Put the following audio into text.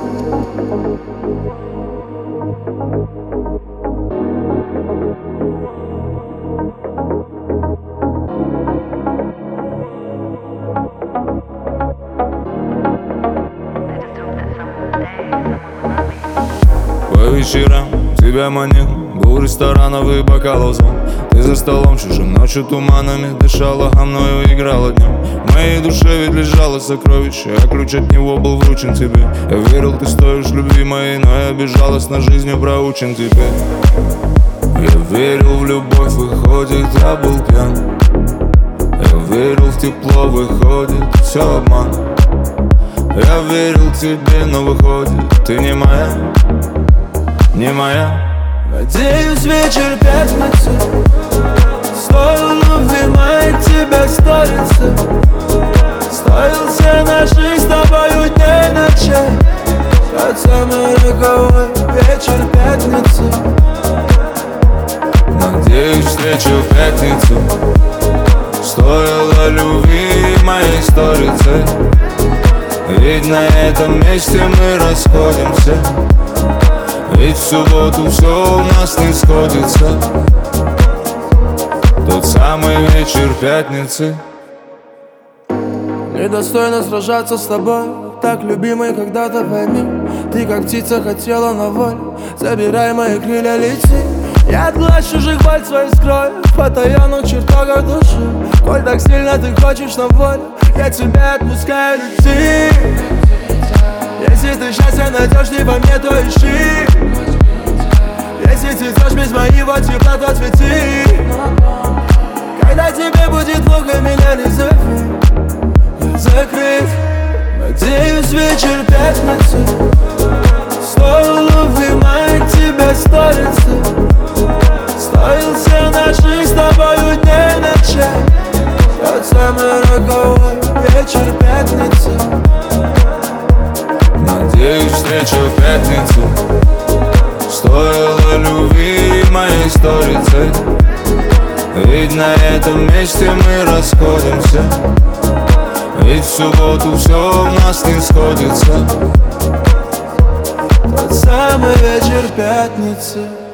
По вечерам тебя манил гул ресторанов и бокалов звон. Ты за столом чужим, ночью туманами дышала, а мною играла днем. В моей душе ведь лежало сокровище, а ключ от него был вручен тебе. Я верил, ты стоишь любви моей, но я безжалостно жизнью проучен теперь. Я верил в любовь, выходит, я был пьян. Я верил в тепло, выходит, все обман. Я верил тебе, но выходит, ты не моя, не моя. Надеюсь, вечер пятницы стоил любви моей тебя сториться. Стоил все наших с тобою дней ночей. Тот самый роковой вечер пятницы. Надеюсь, встреча в пятницу стоила любви моей сторицей. Ведь на этом месте мы расходимся. Ведь в субботу все у нас не сходится. Тот самый вечер пятницы. Недостойно сражаться с тобой, так любимый когда-то пойми. Ты как птица хотела на волю, забирай мои крылья, лети. Я от глаз чужих боль свою скрою в потаенных чертогах души. Коль так сильно ты хочешь на волю, я тебя отпускаю, лети. Если ты счастье найдешь не во мне, то ищи. Если цветешь без моего тепла, то цвети. Когда тебе будет плохо, меня не зови. Я закрыт. Надеюсь, вечер пятницы стоил любви моей тебя сториться. Стоил все наших с тобою дней ночей. Тот самый роковой вечер пятницы. Надеюсь, встреча в пятницу стоила любви моей сторицей. Ведь на этом месте мы расходимся. Ведь в субботу все у нас не сходится. Тот самый вечер пятницы.